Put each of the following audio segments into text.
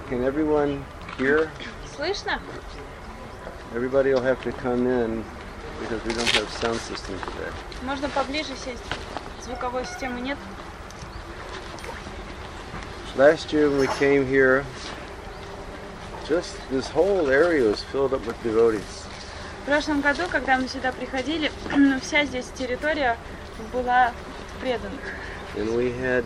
Can everyone hear? Слышно? Everybody will have to come in because we don't have sound system today. Можно поближе сесть. Звуковой системы нет. Last year when we came here, just this whole area was filled up with devotees. В прошлом году, когда мы сюда приходили, вся здесь территория была преданных. And we had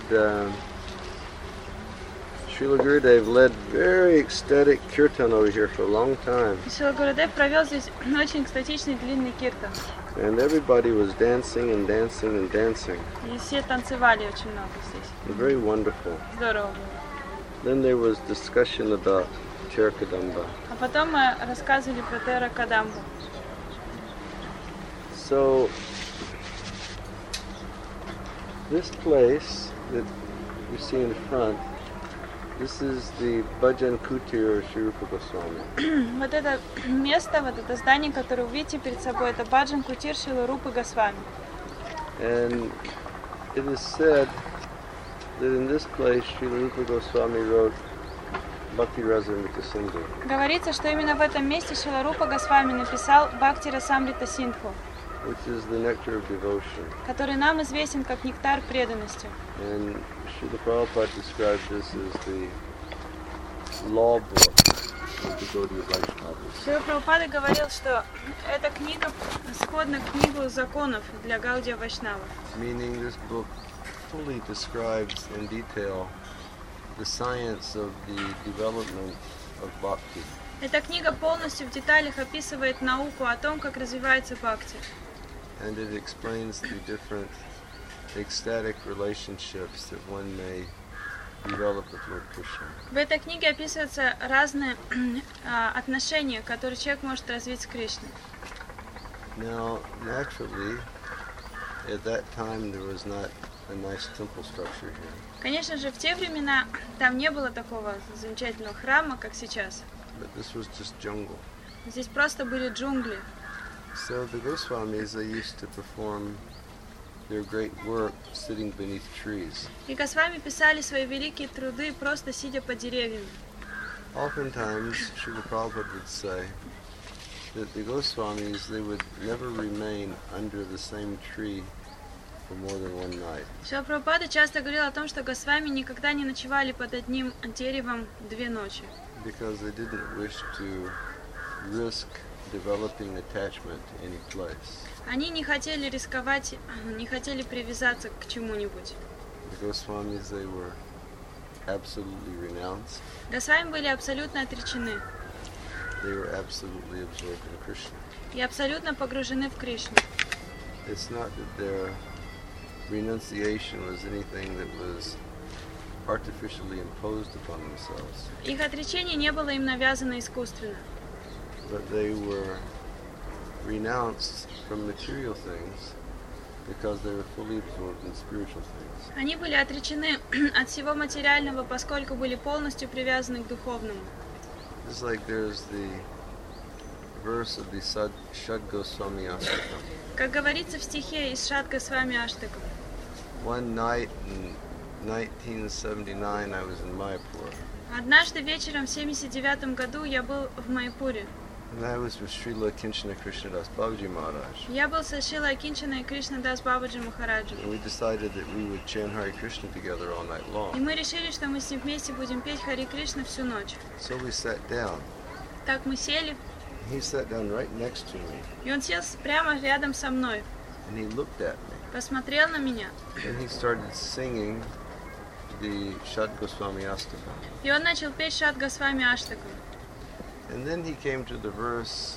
Srila Gurudev led very ecstatic kirtan over here for a long time. Шрила Гурудев провел здесь очень экстатичный длинный киртан. And everybody was dancing and dancing and dancing. И все танцевали очень много здесь. Very wonderful. Здорово было. Then there was discussion about Charakadamba. А потом мы рассказывали про Тера Кадамбу. So this place that you see in front, this is the Bhajan Kutir of Sri Rupa Goswami. Вот это место, вот это здание, которое вы видите перед собой, это Баджан Кутир Шрилы Рупы Госвами. And it is said that in this place Srila Rupa Goswami wrote Bhakti Rasamrita Sindhu. Говорится, что именно в этом месте Шрила Рупа Госвами написал Бхакти Расамрита Синдху, which is the nectar of devotion. который нам известен как нектар преданности. And Srila Prabhupada described this as the law book of the Gaudiya Vaishnavas. Шрила Прабхупада говорил, что эта книга сходна книгу законов для Гаудия Вайшнавов. Meaning this book fully describes in detail the science of the development of bhakti. Эта книга полностью в деталях описывает науку о том, как развивается бхакти. And it explains the different ecstatic relationships that one may develop with Lord Krishna. В этой книге описываются разные отношения, которые человек может развить с Кришной. Now, naturally, at that time there was not a nice temple structure here. Конечно же, в те времена там не было такого замечательного храма, как сейчас. But this was just jungle. Здесь просто были джунгли. So the Goswamis, they used to perform their great work sitting beneath trees. И Госвами писали свои великие труды, просто сидя под деревьями. Oftentimes, Srila Prabhupada would say that the Goswamis, they would never remain under the same tree for more than one night. Шрила Прабхупада часто говорил о том, что Госвами никогда не ночевали под одним деревом 2 ночи. Because they didn't wish to risk developing attachment to any place. Они не хотели рисковать, не хотели привязаться к чему-нибудь. The Goswamis, they were absolutely renounced. Госвами были абсолютно отречены They were absolutely absorbed in Krishna. и абсолютно погружены в Кришну. It's not that their renunciation was anything that was artificially imposed upon themselves, Их отречение не было им навязано искусственно. but they were renounced from material things because they were fully absorbed in spiritual things. Они были отречены от всего материального, поскольку были полностью привязаны к духовному. Just like there's the verse of the Shad Goswami Astakam. Как говорится в стихе из Шад Госвами Аштакам. One night in 1979 I was in Mayapur. Однажды вечером в 1979 году я был в Майпуре. And I was with Srila Kinchana Krishnadas Babaji Maharaj. Я был со Шрилой Кинчаной и Кришнадас Бабаджи Махараджем. And we decided that we would chant Hare Krishna together all night И long. мы решили, что мы с ним вместе будем петь Хари Кришна всю ночь. So we sat down. Так мы сели, He sat down right next to me и он сел прямо рядом со мной, and he looked at me. посмотрел на меня, And he started singing the Shad Goswami Astakam. и он начал петь Шад Госвами Аштакам. And then he came to the verse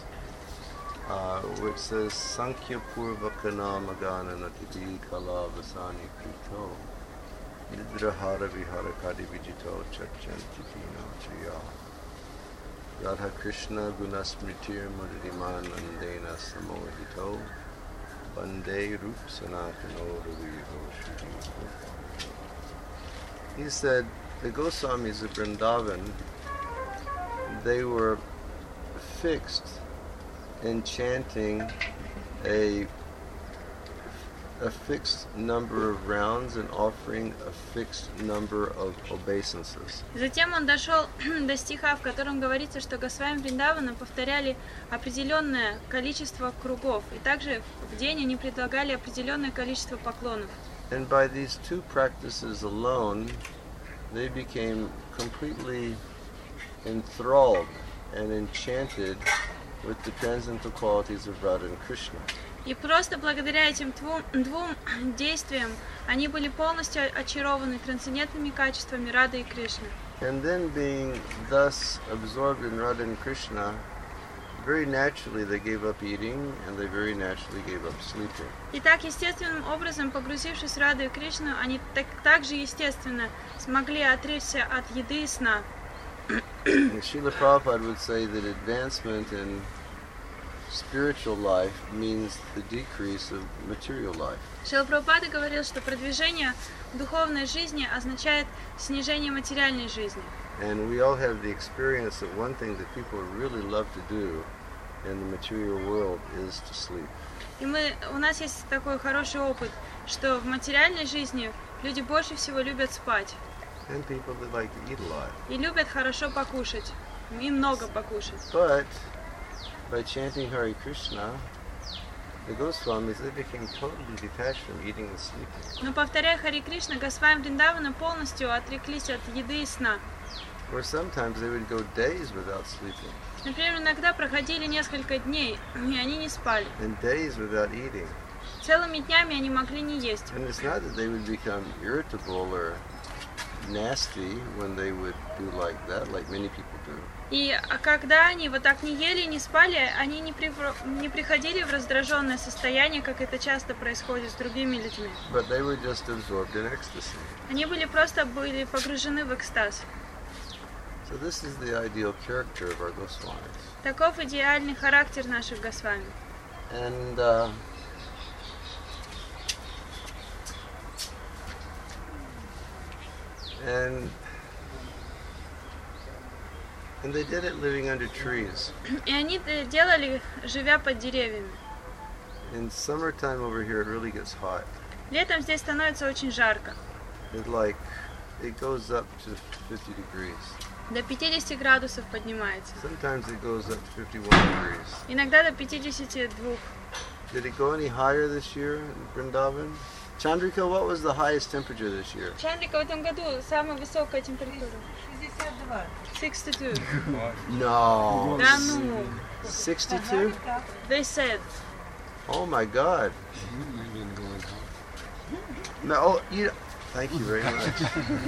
which says Sankhya Purvakana Magana Natiti Kala Vasani Krito Nidrahara Vihara Kadi Vijito Chachantikino Chiya Radha Krishna Gunasmritir Muradiman Andena Samohito Bande Rup Sanatano Raviho Shri. He said the Goswamis of Vrindavan, they were fixed in chanting a a fixed number of rounds and offering a fixed number of obeisances. Затем он дошел до стиха, в котором говорится, что Госвами Вриндавана повторяли определенное количество кругов, и также в день они предлагали определенное количество поклонов. And by these two practices alone, they became completely enthralled and enchanted with the transcendental qualities of Radha and Krishna. И просто благодаря этим двум действиям они были полностью очарованы трансцендентными качествами Рады и Кришны. And then being thus absorbed in Radha and Krishna, very naturally they gave up eating and they very naturally gave up sleeping. И так естественным образом, погрузившись в Раду и Кришну, они также естественно смогли отречься от еды и сна. And Srila Prabhupada would say that advancement in spiritual life means the decrease of material life. Шрила Прабхупада говорил, что продвижение в духовной жизни означает снижение материальной жизни. And we all have the experience that one thing that people really love to do in the material world is to sleep. И у нас есть такой хороший опыт, что в материальной жизни люди больше всего любят спать. And people that like to eat a lot. И любят хорошо покушать, и много покушать. But by chanting Hare Krishna, the Goswamis, they became totally detached from eating and sleeping. Но повторяя Харе Кришна, Госвами Вриндавана полностью отреклись от еды и сна. Or sometimes they would go days without sleeping. Например, иногда проходили несколько дней, и они не спали. And days without eating. Целыми днями они могли не есть. And it's not that they would become irritable or nasty when they would do like that, like many people do. И когда они вот так не ели и не спали, они не приходили в раздраженное состояние, как это часто происходит с другими людьми. But they were just absorbed in ecstasy. Они были погружены в экстаз. So this is the ideal character of our Goswamis. Таков идеальный характер наших Госвами. And they did it living under trees. И они это делали, живя под деревьями. In summertime over here, it really gets hot. Летом здесь становится очень жарко. It goes up to 50 degrees. До 50 градусов поднимается. Sometimes it goes up to 51 degrees. Иногда до 52. Did it go any higher this year in Vrindavan? Chandrika, what was the highest temperature this year? Чандрика, в этом году самая высокая температура. 62. No. Да ну. 62? They said. Oh my God. No, thank you very much.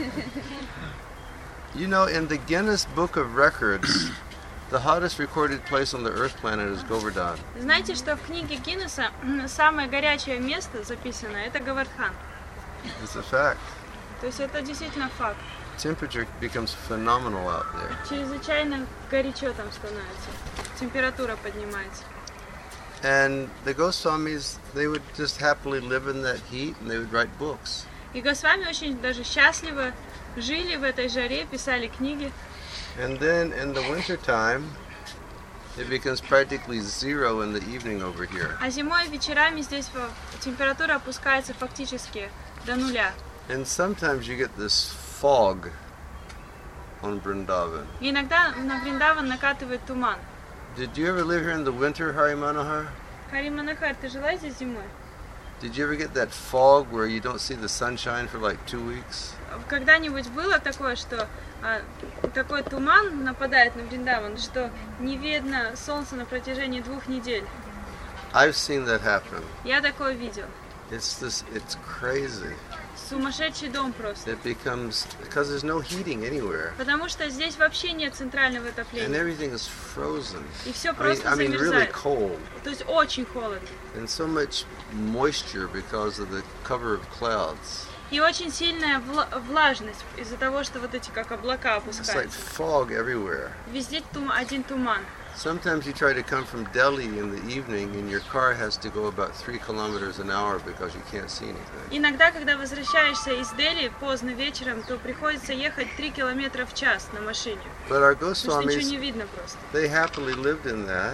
You know, in the Guinness Book of Records, the hottest recorded place on the Earth planet is Govardhan. Знаете, что в книге Гиннесса самое горячее место записано, это Говардхан. It's a fact. То есть это действительно факт. Temperature becomes phenomenal out there. Чрезвычайно горячо там становится. Температура поднимается. And the Goswamis, they would just happily live in that heat and they would write books. И Госвами очень даже счастливо жили в этой жаре, писали книги. And then in the winter time, it becomes practically zero in the evening over here. А зимой вечерами здесь температура опускается фактически до нуля. And sometimes you get this fog on Vrindavan. И иногда на Вриндаван накатывает туман. Did you ever live here in the winter, Hari Manohar? Хари Манахар, ты жила здесь зимой? Did you ever get that fog where you don't see the sunshine for like 2 weeks? Когда-нибудь было такое, что такой туман нападает на Вриндаван, что не видно солнца на протяжении 2 недель? I've seen that happen. Я такое видел. It's crazy. Сумасшедший дом просто. It becomes, because there's no heating anywhere. Потому что здесь вообще нет центрального And отопления. everything is frozen. И все просто I mean really замерзает. cold. То есть очень холодно. And so much moisture because of the cover of clouds. И очень сильная влажность из-за того, что вот эти как облака It's like опускаются. fog everywhere. Везде один туман. Sometimes you try to come from Delhi in the evening and your car has to go about 3 kilometers an hour because you can't see anything. Иногда, когда возвращаешься из Дели поздно вечером, то приходится ехать 3 километра в час на машине. But our Потому что ничего Goswamis, не видно просто. they happily lived in that.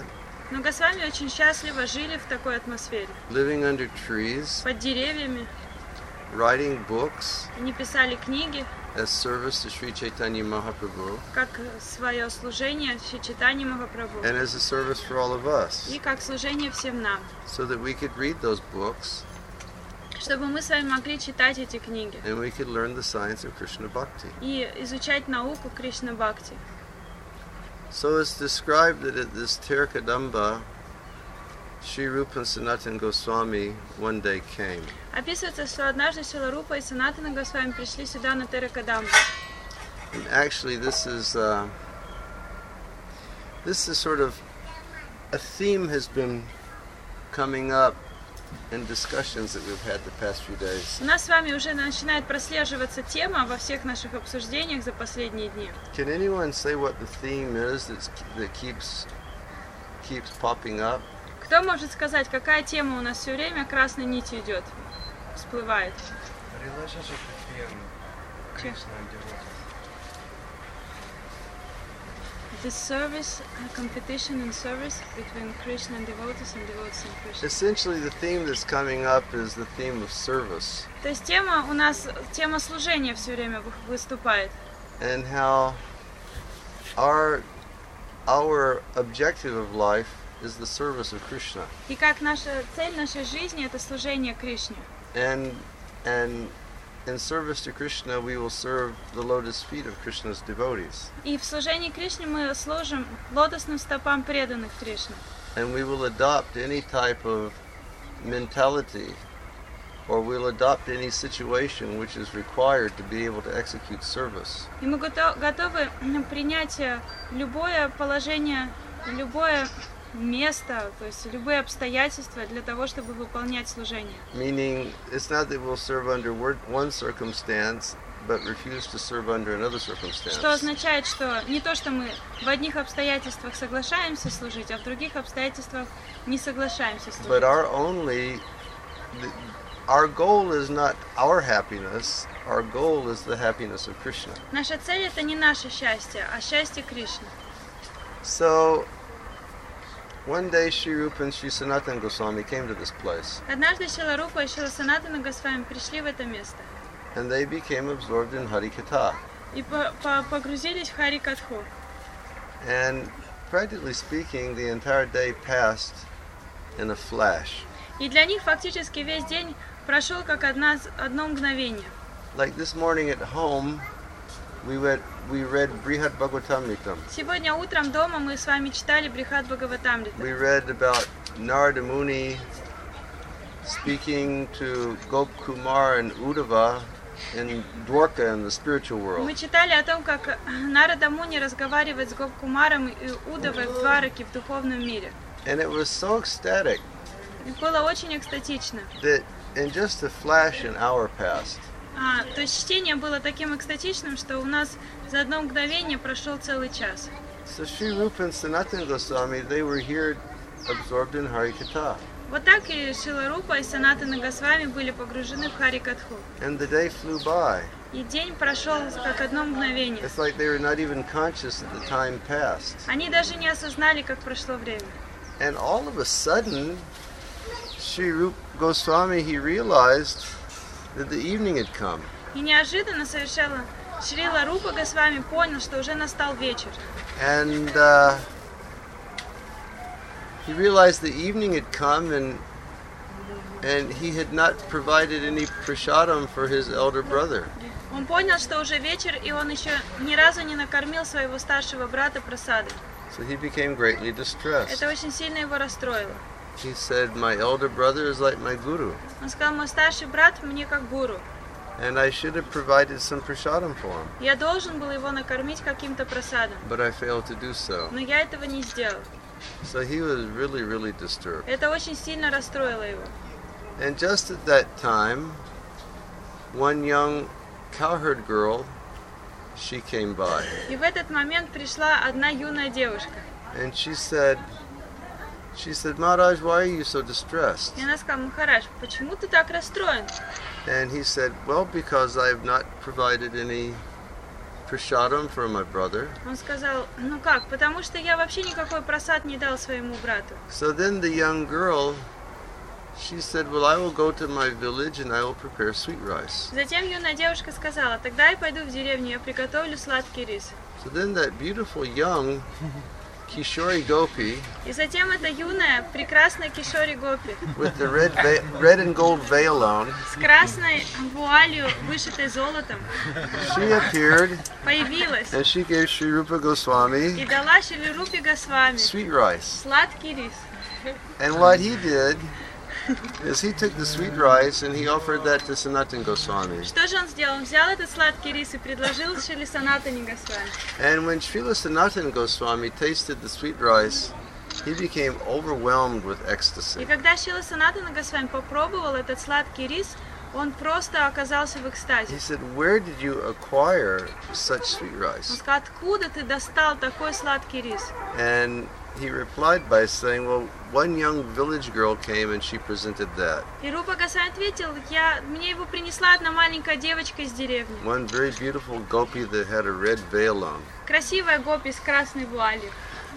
Но Госвами очень счастливо жили в такой атмосфере. living under trees, Под деревьями. writing books Они писали книги, as service to Sri Chaitanya Mahaprabhu, как свое служение Шри Чайтаньи Махапрабху. and as a service for all of us, И как служение всем нам. so that we could read those books Чтобы мы с вами могли читать эти книги. and we could learn the science of Krishna Bhakti. И изучать науку Кришна Бхакти. So it's described that at this Terkadamba, Sri Rupa and Sanatana Goswami one day came. Описывается, что однажды Шрила Рупа и Санатана Госвами пришли сюда на Теракадамбу. And actually, this is sort of a theme has been coming up in discussions that we've had the past few days. У нас с вами уже начинает прослеживаться тема во всех наших обсуждениях за последние дни. Can anyone say what the theme is that keeps popping up? Кто может сказать, какая тема у нас все время красной нитью идет, всплывает? Relationship between Krishna and devotees. The service, competition and service between Krishna and devotees and Krishna. Essentially, the theme that's coming up is the theme of service То есть тема у нас, тема служения все время выступает. and how our objective of life is the service of Krishna. И как наша цель нашей жизни это служение Кришне. And in service to Krishna, we will serve the lotus feet of Krishna's devotees. И в служении Кришне мы служим лотосным стопам преданных Кришне. And we will adopt any type of mentality, or we'll adopt any situation which is required to be able to execute service. И мы готовы принять любое положение, любое место, то есть любые обстоятельства для того, чтобы выполнять служение. Meaning, it's not that we'll serve under one circumstance, but refuse to serve under another circumstance. Что означает, что не то, что мы в одних обстоятельствах соглашаемся служить, а в других обстоятельствах не соглашаемся служить. But our goal is not our happiness. Our goal is the happiness of Krishna. Наша цель это не наше счастье, а счастье Кришны. So, one day Sri Rupa and Sri Sanatana Goswami came to this place, Однажды Шрила Рупа и Шрила Санатана Госвами пришли в это место and they became absorbed in Harikatha. и погрузились в Харикатху. And practically speaking, the entire day passed in a flash. И для них фактически весь день прошел как одно мгновение. Like this morning at home, we read Brihad Bhagavatamritam. Сегодня утром дома мы с вами читали Брихад Бхагаватамрита. We read about Narada Muni speaking to Gop Kumar and Uddhava in Dwarka in the spiritual world. Мы читали о том, как Нарада Муни разговаривает с Гоп-Кумаром и Удавой в Двараке в духовном мире. And it was so ecstatic И было очень экстатично. that in just a flash an hour passed. То есть чтение было таким экстатичным, что у нас за одно мгновение прошел целый час. So Sri Rupa and Sanatana Goswami, they were here absorbed in Harikatha. Вот так и Шрила Рупа и Санатана Госвами были погружены в Харикатху. And the day flew by. И день прошел как одно мгновение. It's like they were not even conscious that the time passed. Они даже не осознали, как прошло время. And all of a sudden, Sri Rupa Goswami, he realized that the evening had come. И неожиданно совершенно Шрила Рупа Госвами понял, что уже настал вечер. And he realized the evening had come, and he had not provided any prasadam for his elder brother. Он понял, что уже вечер, и он еще ни разу не накормил своего старшего брата прасадой. So he became greatly distressed. Это очень сильно его расстроило. He said, "My elder brother is like my guru, Он сказал, мой старший брат мне как гуру. and I should have provided some prasadam for him, Я должен был его накормить каким-то прасадом, but I failed to do so." но я этого не сделал. So he was really, really disturbed. Это очень сильно расстроило его. And just at that time, one young cowherd girl, she came by, И в этот момент пришла одна юная девушка. and she said, "Maharaj, why are you so distressed?" И она сказала, Махарадж, почему ты так расстроен? And he said, "Well, because I have not provided any prasadam for my brother. Он сказал, ну как, потому что я вообще никакой просад не дал своему брату. So then the young girl, she said, well, I will go to my village and I will prepare sweet rice. Затем юная девушка сказала, тогда я пойду в деревню, я приготовлю сладкий рис. So then that beautiful young Kishori Gopi И затем эта юная, прекрасная Кишори Гопи with the red and gold veil on, с красной вуалью, вышитой золотом, she appeared появилась and she gave Sri Rupa Goswami и дала Шри Рупе Госвами sweet rice. сладкий рис. And what he did is he took the sweet rice and he offered that to Sanatan Goswami. Что же он сделал? Он взял этот сладкий рис и предложил Шри Санатане Госвами. And when Srila Sanatan Goswami tasted the sweet rice, he became overwhelmed with И ecstasy. когда Шрила Санатана Госвами попробовал этот сладкий рис, он просто оказался в He экстазе. said, where did you acquire such sweet Он rice? сказал, откуда ты достал такой сладкий рис? And he replied by saying, well, one young village girl came and she presented that. И Рупа Госвами ответил, мне его принесла одна маленькая девочка из деревни. One very beautiful gopi that had a red veil on. Красивая гопи с красной вуалью.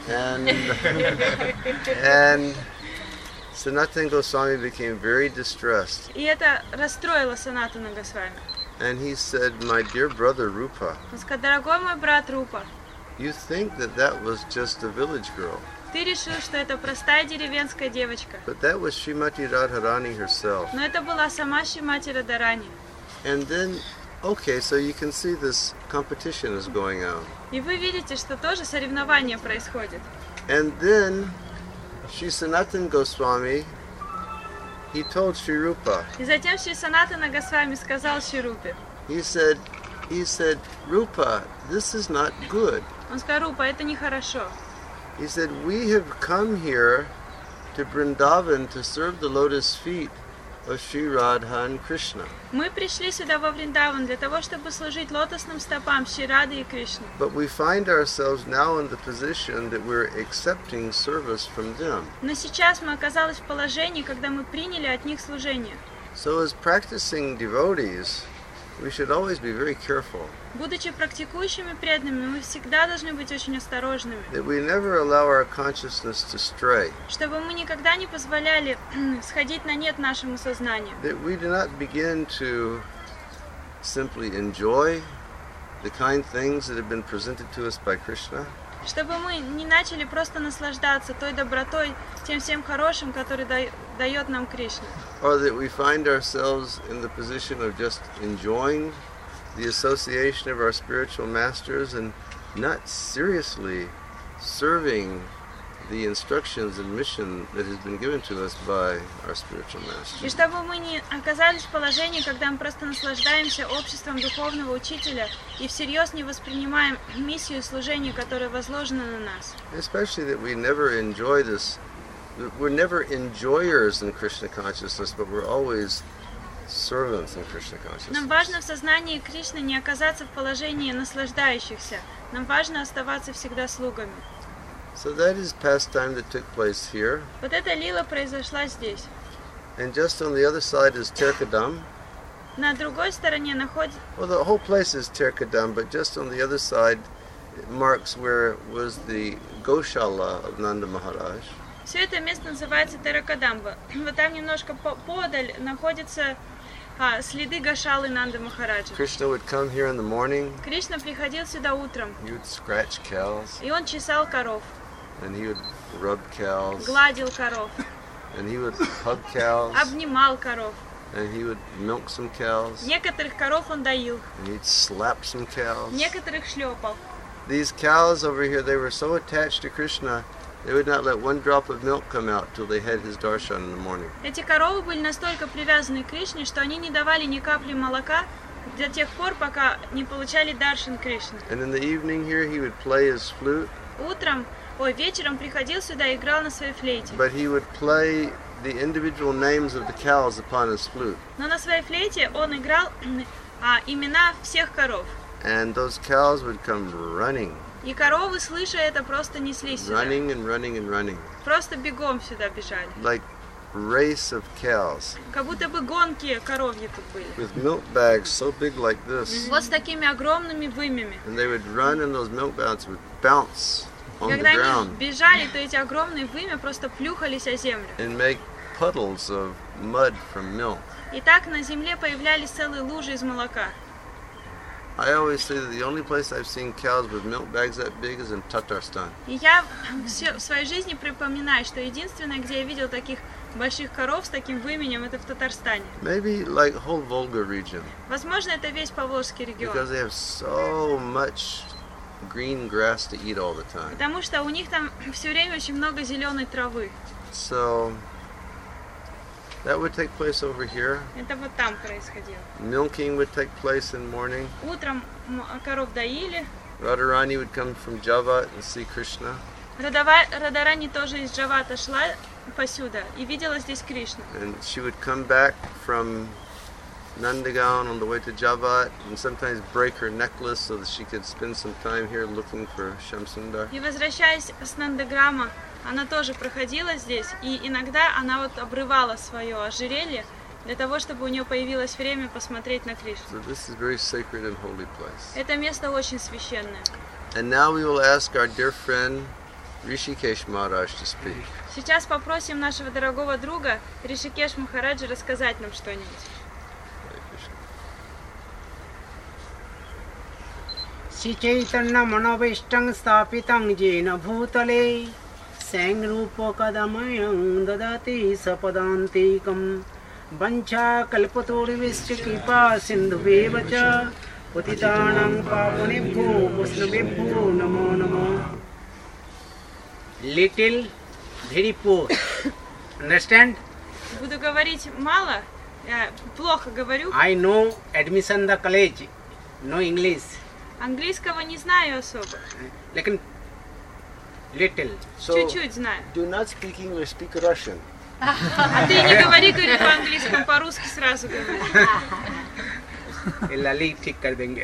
And Sanatan Goswami became very distressed. И это расстроило Санатана Госвами. And he said, my dear brother Rupa, Он сказал, дорогой мой брат Рупа, you think that that was just a village girl, ты решил, что это простая деревенская девочка. but that was Srimati Radharani herself. Но это была сама Шримати Радарани. And then, okay, so you can see this competition is going on. И вы видите, что тоже соревнование происходит. And then, Sri Sanatan Goswami, he told Sri Rupa, И затем Шри Санатана Госвами сказал Шри Рупе. he said, Rupa, this is not good. Он сказал, Рупа, это нехорошо. He said, we have come here to Vrindavan to serve the lotus feet of Sri Radha and Krishna. Мы пришли сюда во Вриндаван для того, чтобы служить лотосным стопам Шри Рады и Кришны. But we find ourselves now in the position that we're accepting service from them. Но сейчас мы оказались в положении, когда мы приняли от них служение. So as practicing devotees, we should always be very careful Будучи практикующими преданными, мы всегда должны быть очень осторожными, that we never allow our consciousness to stray, чтобы мы никогда не позволяли сходить на нет нашему сознанию, that we do not begin to simply enjoy the kind things that have been presented to us by Krishna, чтобы мы не начали просто наслаждаться той добротой, тем всем хорошим, который дает нам Кришна. or that we find ourselves in the position of just enjoying the association of our spiritual masters and not seriously serving the instructions and mission that has been given to us by our spiritual И masters. чтобы мы не оказались в положении, когда мы просто наслаждаемся обществом духовного учителя и всерьез не воспринимаем миссию и служение, которое возложено на нас. Especially that we never enjoy this, we're never enjoyers in Krishna consciousness, but we're always servants in Krishna consciousness. Нам важно в сознании Кришны не оказаться в положении наслаждающихся. Нам важно оставаться всегда слугами. So that is pastime that took place here. Вот эта лила произошла здесь. And just on the other side is Terkadam. На другой стороне находится... Well, the whole place is Terkadam, but just on the other side it marks where was the Goshala of Nanda Maharaj. Все это место называется Теракадамба. Вот там немножко подаль находятся следы Гошалы Нанды Махараджа. Krishna would come here in the morning. Кришна приходил сюда утром, He would scratch cows, и он чесал коров, and he would rub cows, гладил коров, and he would hug cows, обнимал коров. and he would milk some cows, Некоторых коров он доил, and he'd slap some cows. некоторых шлепал. These cows over here, they were so attached to Krishna, they would not let one drop of milk come out till they had his darshan in the morning. Эти коровы были настолько привязаны к Кришне, что они не давали ни капли молока до тех пор, пока не получали даршан Кришны. And in the evening here, he would play his flute, Вечером приходил сюда и играл на своей флейте. but he would play the individual names of the cows upon his flute. Но на своей флейте он играл имена всех коров. And those cows would come running, И коровы, слыша это, просто неслись сюда. running and running and running, Просто бегом сюда бежали. like race of cows Как будто бы гонки коровьи тут были. with milk bags so big like this. Вот с такими огромными вымями. And they would run and those milk bags would bounce on the Когда они ground бежали, то эти огромные вымя просто плюхались о землю. and make puddles of mud from milk. И так на земле появлялись целые лужи из молока. I always say that the only place I've seen cows with milk bags that big is in Tatarstan. И я в своей жизни припоминаю, что единственное, где я видел таких больших коров с таким выменем, это в Татарстане. Maybe like whole Volga region Возможно, это весь Поволжский регион. because they have so much green grass to eat all the time. Потому что у них там все время очень много зеленой травы. So that would take place over here. Это вот там происходило. Milking would take place in morning. Утром коров доили. Radharani would come from Javat and see Krishna. Радарани тоже из Джавата шла посюда и видела здесь Кришну. And she would come back from Nandagaon on the way to Javat and sometimes break her necklace so that she could spend some time here looking for Shamsundar. И возвращаясь с Нандаграма, она тоже проходила здесь, и иногда она вот обрывала свое ожерелье для того, чтобы у нее появилось время посмотреть на Кришну. So this is very sacred and holy place. Это место очень священное. And now we will ask our dear friend Rishikesh Maharaj to speak. Сейчас попросим нашего дорогого друга Ришикеш Махараджа рассказать нам что-нибудь. Shri Chaitanya Manavishtam Sthapitam Jena Bhutale Sangrupa Kadamayam Dadati Sapadantikam Vancha Kalpaturvishya Kripa Sindhuvevacha Patitanam Pavanebhyo Vaishnavebhyo Namo Namo. Little, very poor. Understand? Буду говорить мало, я плохо говорю. I know admission the college, no English. Английского не знаю особо. Lekin little. Чуть-чуть знаю. Do not speak English, speak Russian. А ты не говори, говорит, по-английски, по-русски сразу говори. लाली ठीक कर देंगे.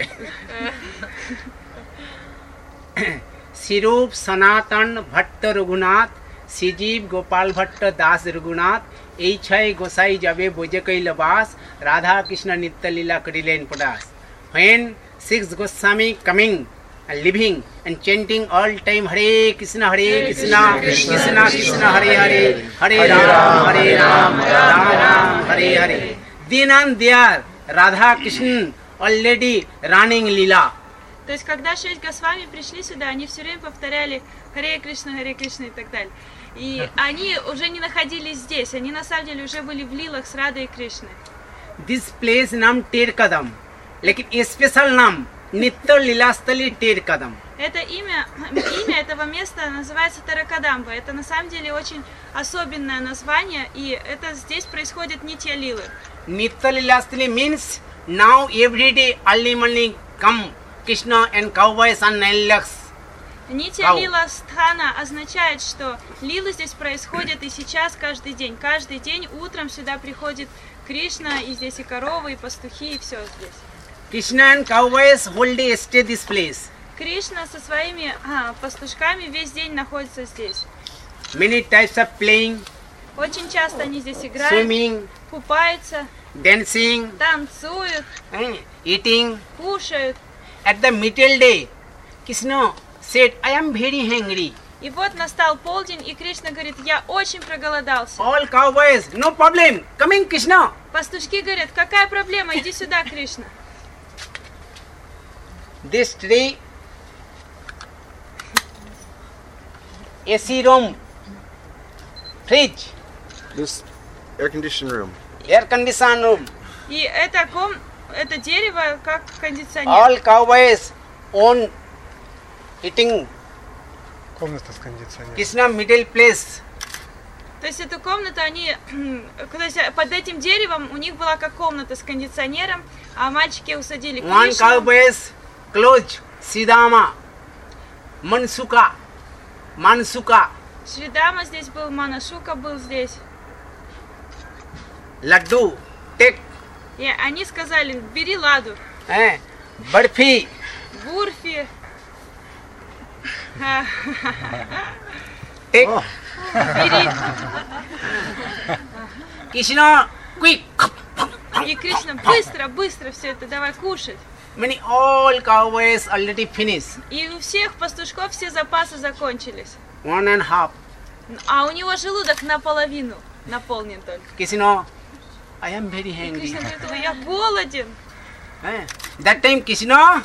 सिरूप सनातन भट्ट रघुनाथ सिजीव गोपाल भट्ट दास रघुनाथ এই ছয় গোসাই যাবে বোঝে কৈলাবাস রাধা কৃষ্ণ নিত্য লীলা করিলেন প্রদাস. When six Goswami coming and living and chanting all time Hare Krishna Krishna Krishna Hare Hare Hare Ram Ram Ram Hare Hare. Then and there Radha Krishna already running Leela. То есть, когда 6 Госвами пришли сюда, они все время повторяли Харе Кришна и так далее. И они уже не находились здесь, они на самом деле уже были в лилах с Радой и Кришной. This place नाम टेर कदम, लेकिन स्पेशल नाम नित्य लीलास्थली टेर कदम. Это имя этого места называется Таракадамба. Это на самом деле очень особенное название, и это здесь происходит нитья лилы. Nitya Leelastali means now every day early morning come Krishna and cowboys and 9 lakhs. Нитья лила стхана означает, что лилы здесь происходят и сейчас каждый день. Каждый день утром сюда приходит Кришна, и здесь и коровы, и пастухи, и все здесь. Krishna and cowboys whole day stay this place. Кришна со своими пастушками весь день находится здесь. Many types of playing, Очень часто они здесь играют, swimming, купаются, dancing, танцуют, eating. кушают. At the middle day, Krishna said, I am very hungry. И вот настал полдень, и Кришна говорит, я очень проголодался. All cowboys, no problem, coming Krishna. Пастушки говорят, какая проблема, иди сюда, Кришна. This tree, AC room, fridge, This air-conditioned room. air conditioned room. И это дерево как кондиционер. All cowboys own eating. Комната с кондиционером. Krishna middle place. То есть эту комнату они, то есть под этим деревом у них была как комната с кондиционером, а мальчики усадили One Кришну. cowboys close Sidama, Mansuka, Шридама здесь был, Манашука был здесь. Laddu, take, И они сказали, бери ладу, Barfi, бурфи, take, бери. Krishna, quick. И Кришна, быстро, быстро все это, давай кушать. Many all cowboys already finished. И у всех пастушков все запасы закончились. 1.5. А у него желудок наполовину наполнен только. Krishna, I am very И hungry. Кришна говорит, ой, я голоден. That time Krishna,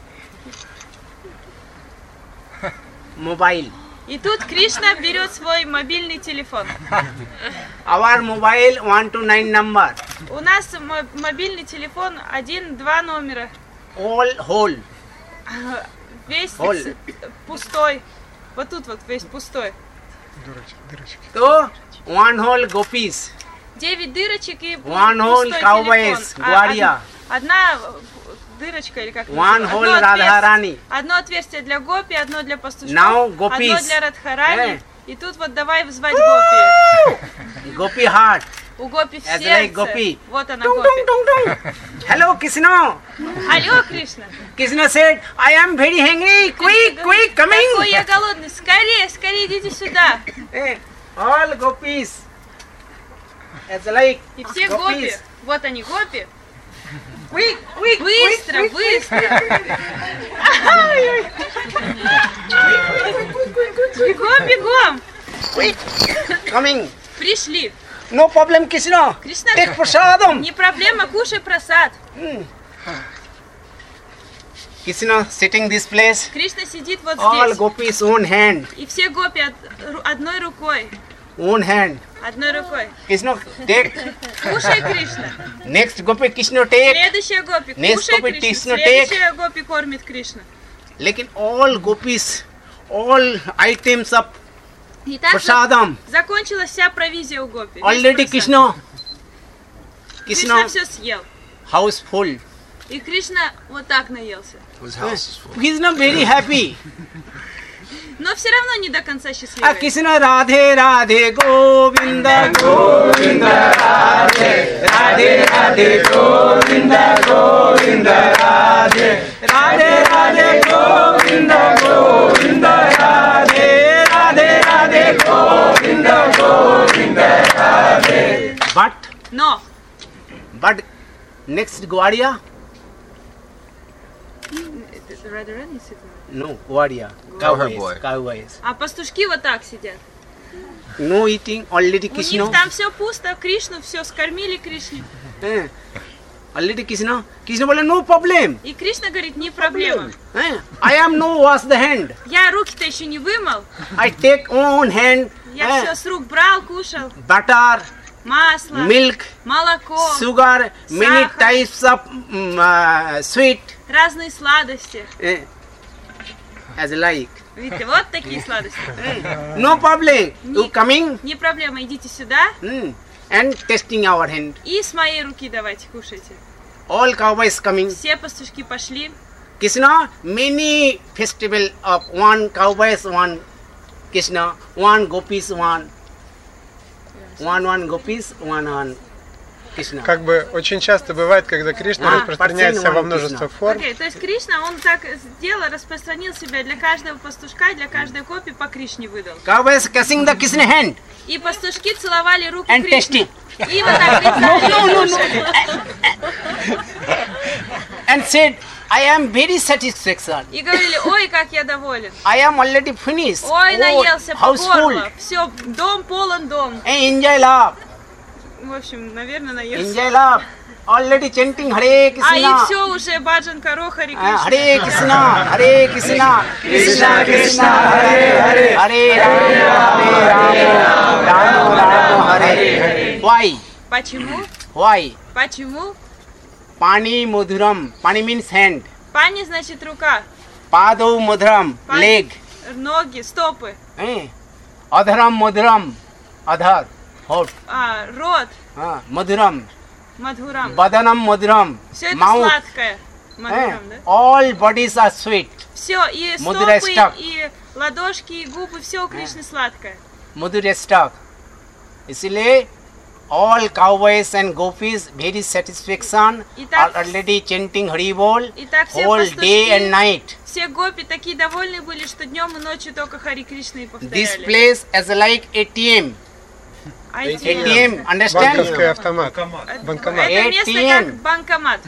mobile. И тут Кришна берет свой мобильный телефон. Our mobile 129 number. У нас мобильный телефон 1-2 номера. All whole. Весь Оль. пустой. Вот тут вот весь пустой. Дырочки. So, one whole gopis. 9 дырочек и One whole пустой cowboys, телефон. Гварья. Одна дырочка или как One называется? whole Radharani. Одно отверстие для гопи, одно для пастушков, Now gopis. одно для Радхарани. Eh. И тут вот давай звать гопи. Gopi heart. У гопи в As сердце. like гопи. Вот она Tung, гопи. tung, tung, tung. Hello, Krishna. Алло, Кришна. Krishna said, I am very hungry. Quick, quick, coming. Какой я голодный. Скорее, скорее идите сюда. All gopis. As like И все гопи. gopis. Вот они, гопи. Quick, quick, Быстро, quick, quick. быстро. Бегом, бегом. Quick, coming. Пришли. No problem, Krishna. Кришна, Take prasadam. не проблема, кушай просад. Krishna sitting this place. Кришна сидит вот All здесь. gopis own hand. И все гопи одной рукой. Own hand. Одной рукой. Krishna take. Кушай, Кришна. Next gopi Krishna take. Следующая гопи. Next Кушай, гопи Кришна. Кришна Следующая гопи кормит Кришна. Lekin all gopis, all items of Итак, prasadam. закончилась вся провизия у гопи. Весь Already просад. Krishna. Кришна Krishna все съел. house full. И Кришна вот так наелся. His house is full. Krishna very happy. Но все равно не до конца Ah, счастливый. Krishna Radhe Radhe Govinda Govinda Radhe Radhe Radhe Govinda Govinda Radhe Radhe Radhe Govinda Govinda Radhe Radhe Radhe Govinda Govinda Radhe. Но But next Gwadia? No, Gwadia. Cowherd boy. Cowboys. а пастушки вот так сидят. No eating, already У Krishna. них там все пусто, Кришну все скормили Кришне. Already Krishna. Krishna बोले no problem. И Кришна говорит, не проблема. I am no wash the hand. Я руки-то еще не вымыл. I take own hand. Я все с рук брал, кушал. Butter, Масло, milk, молоко, sugar, many Сахар. types of sweet. разные сладости. As like. Видите, вот такие сладости. No problem. You coming Не проблема, идите сюда and testing our hand. и с моей руки давайте кушайте. All cowboys coming. Все пастушки пошли. Krishna, many festival of one cowboys, one Krishna, one gopis, one gopis, one Krishna. Как бы очень часто бывает, когда Кришна распространяется пацаны, во он множество Кришна. форм. Окей, то есть Кришна, он так сделал, распространил себя для каждого пастушка, для каждой копии по Кришне выдал. Cowboys kissing the Krishna hand И пастушки целовали руку and Кришны. testing И вот так лизали. and said, I am very satisfied. И говорили, ой, как я доволен. I am already finished. Ой, наелся по house full. горло. Все, дом полон дом. Hey, enjoy love. В общем, наверное, наелся. Enjoy love. Already chanting Hare А и Krishna. все уже, Баджан Каро, Хари Кришна. Hare Krishna, Hare Krishna, Krishna Krishna, Hare Hare, Hare Rama, Hare Rama, Rama Rama, Hare Hare. Why? Почему? Why? Почему? Pani Mudhuram. Pani means hand. Пани значит рука. Padu Mudhuram, Пани- leg. Ноги, стопы. Adharam Mudhuram, Adhar, hot. Рот, Mudhuram. Мадхурам. Badanam Mudhuram, Все это mouth. сладкое. Мадхурам, да? All bodies are sweet. Все, и Мудрая стопы, стак. и ладошки, и губы, все у Кришны сладкое. Madhurya stock. इसलिए all cowboys and gopis very satisfaction Итак, are already chanting Hari Bol Итак, все whole пастушки, day and night. все гопи такие довольны были, что днем и ночью только Хари Кришны и This повторяли. place is like ATM. ATM, understand? Банковский автомат. Банкомат. Это место ATM. как банкомат.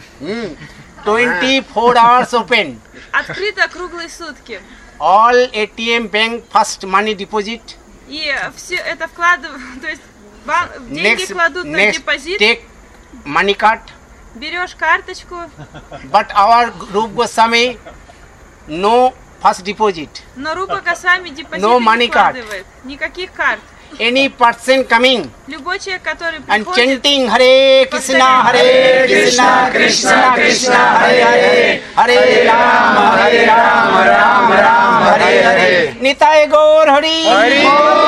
24 hours open. Открыто круглые сутки. All ATM bank first money deposit. И все это вкладывают, то есть деньги кладут на депозит, take money card. берешь карточку, But our Rup Goswami, no first deposit. но Рупа Госвами депозит No не money card. вкладывает, никаких карт. Any person coming Любой человек, который and приходит, chanting Hare Krishna, Krishna Krishna, Hare Hare, Hare Ram, Ram Ram, Hare Hare, Nitai Gaur Hari, Hari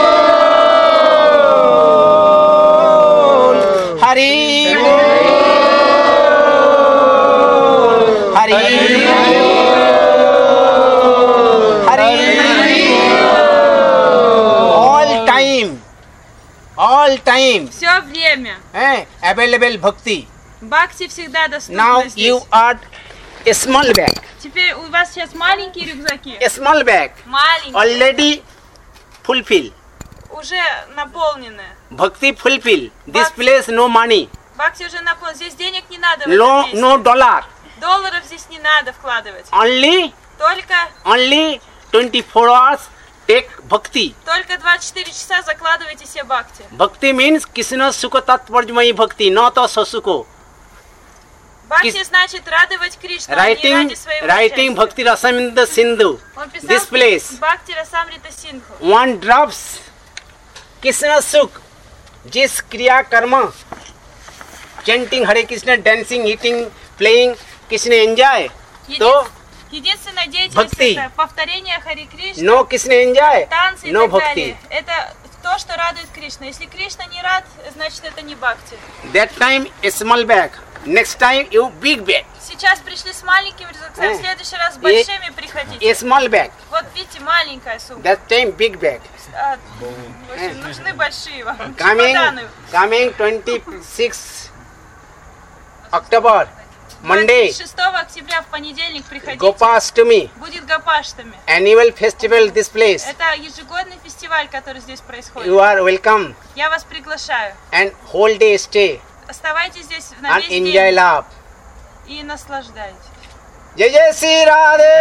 all time, все время. available bhakti. Бхакти всегда Now доступна здесь. you are a small bag, Теперь у вас сейчас маленькие рюкзаки. a small bag, Маленькие. already fulfill. Уже наполнены. Bhakti fulfill. This place no money, Бхакти уже наполнен. Здесь денег не надо в этом месте. no dollar. Долларов здесь не надо вкладывать. Only Только 24 hours take bhakti. 24 часа закладывайте себе бхакти. Bhakti means Krishna Sukha Tatparjmayi bhakti, not a sasuko. Бхакти значит радовать Кришну, а не Writing ради своего writing счастья. Bhakti Rasamrita Sindhu. Он писал This place. Бхакти Расамрита Синдху. One drops Krishna Sukh, जिस क्रिया कर्म chanting Hare Krishna, dancing, eating, playing, Krishna enjoy. So Единственная деятельность Бхакти. это повторение Хари Кришны, no Krishna enjoy, танцы и no так bhakti. далее. Это то, что радует Кришну. Если Кришна не рад, значит это не бхакти. That time a small bag. Next time you big bag. Сейчас пришли с маленькими рюкзаками, в следующий раз с большими приходите. A small bag. Вот видите, маленькая сумка. That time big bag. В общем, нужны большие вам Coming чемоданы. 26 October, Monday, 26 октября в понедельник приходите. Gopastami, Будет Гопаштами. annual festival this place. Это ежегодный фестиваль, который здесь происходит. You are welcome Я вас приглашаю. and whole day stay Оставайтесь здесь на and весь enjoy день love. и наслаждайтесь. Jai Jai Sri Radhe.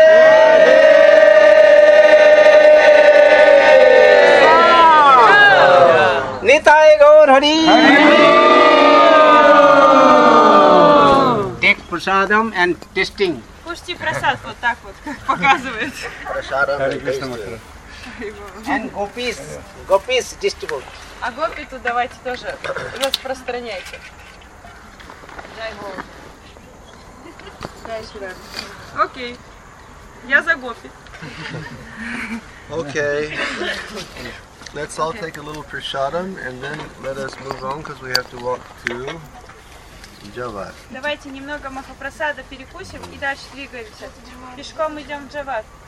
Nitai Gaur Hari. Take prasadam and testing. Кушайте просад вот так вот, как показывает. And gopis distribute. А гопи тут давайте тоже распространяйте. Дай Богу. Дай сюда. Окей. Я за гопи. Okay. Let's all take a little prasadam and then let us move on because we have to walk to Javad. Давайте немного махапрасада перекусим и дальше двигаемся. Пешком идем в Джават.